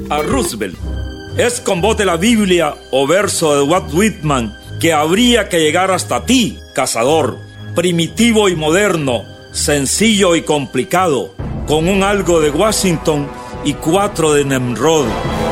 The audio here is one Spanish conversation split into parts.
a Roosevelt. Es con voz de la Biblia o verso de Walt Whitman que habría que llegar hasta ti, cazador, primitivo y moderno, sencillo y complicado, con un algo de Washington y 4 de Nimrod.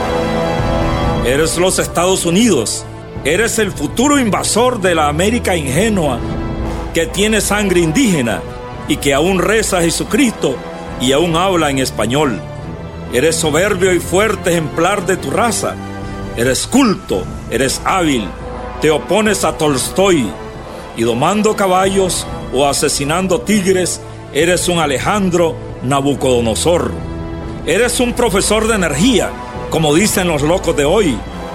Eres los Estados Unidos, eres el futuro invasor de la América ingenua, que tiene sangre indígena y que aún reza a Jesucristo y aún habla en español. Eres soberbio y fuerte ejemplar de tu raza. Eres culto, eres hábil, te opones a Tolstoy y domando caballos o asesinando tigres, eres un Alejandro Nabucodonosor. Eres un profesor de energía, como dicen los locos de hoy.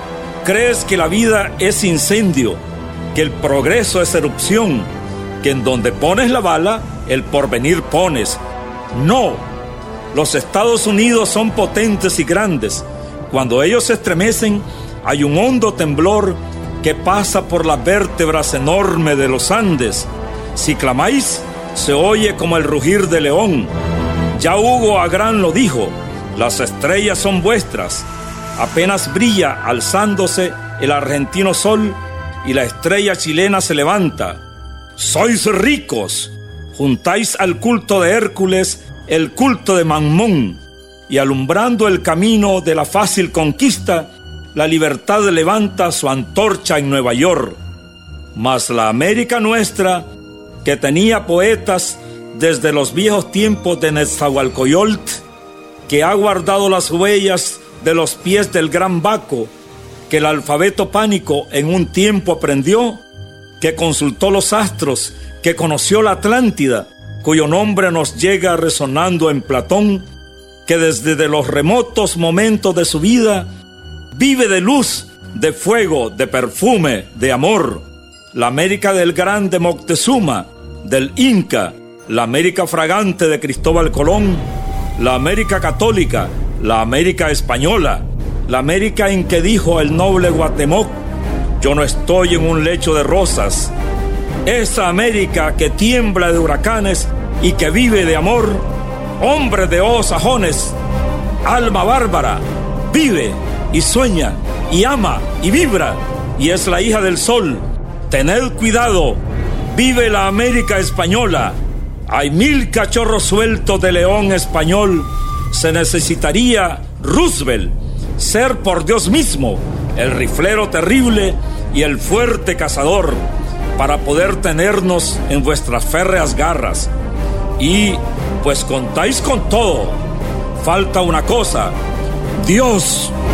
Crees que la vida es incendio, que el progreso es erupción, que en donde pones la bala, el porvenir pones. No, los Estados Unidos son potentes y grandes. Cuando ellos se estremecen, hay un hondo temblor que pasa por las vértebras enormes de los Andes. Si clamáis, se oye como el rugir de león. Ya Hugo Agrán lo dijo: las estrellas son vuestras. Apenas brilla alzándose el argentino sol y la estrella chilena se levanta. Sois ricos, juntáis al culto de Hércules el culto de Mamón, y alumbrando el camino de la fácil conquista, la libertad levanta su antorcha en Nueva York. Mas la América nuestra, que tenía poetas desde los viejos tiempos de Nezahualcóyotl, que ha guardado las huellas de los pies del gran Baco, que el alfabeto pánico en un tiempo aprendió, que consultó los astros, que conoció la Atlántida, cuyo nombre nos llega resonando en Platón, que desde los remotos momentos de su vida vive de luz, de fuego, de perfume, de amor. La América del grande Moctezuma, del Inca, la América fragante de Cristóbal Colón, la América católica, la América española, la América en que dijo el noble Guatemoc: yo no estoy en un lecho de rosas. Esa América que tiembla de huracanes y que vive de amor, hombre de ojos sajones, alma bárbara, vive y sueña y ama y vibra y es la hija del sol. Tened cuidado, vive la América española. Hay 1000 cachorros sueltos de león español. Se necesitaría Roosevelt, ser por Dios mismo, el riflero terrible y el fuerte cazador, para poder tenernos en vuestras férreas garras. Y pues contáis con todo. Falta una cosa: Dios.